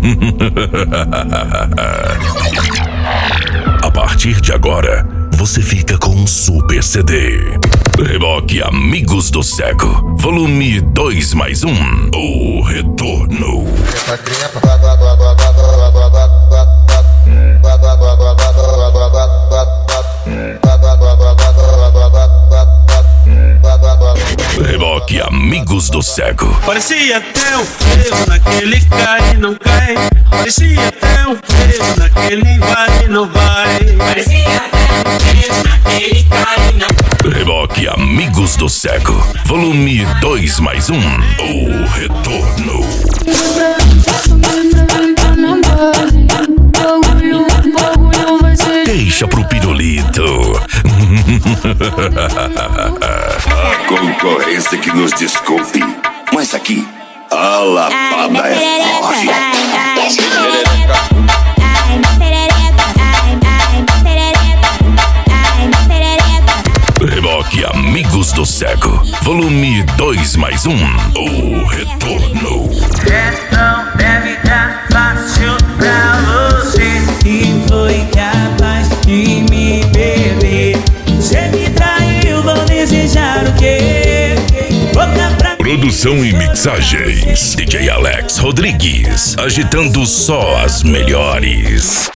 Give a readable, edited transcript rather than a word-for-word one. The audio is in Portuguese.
A partir de agora, você fica com um super CD. Reboque Amigos do Cego, volume 2+1, o retorno. Reboque Amigos do Cego. Parecia até um frevo naquele cai e não cai. Parecia até um frevo naquele vai e não vai. Parecia até um frevo naquele cai e não cai. Reboque Amigos do Cego, volume 2+1, o retorno. Deixa pro pirulito. A concorrência que nos desculpe, mas aqui a lapada é forte. Reboque Amigos do Cego, volume 2+1, o retorno. Não deve dar fácil pra você. E foi capaz de me perder. Você me traiu, vou desejar o quê? Volta pra Produção e mixagens, DJ Alex Rodrigues, agitando só as melhores.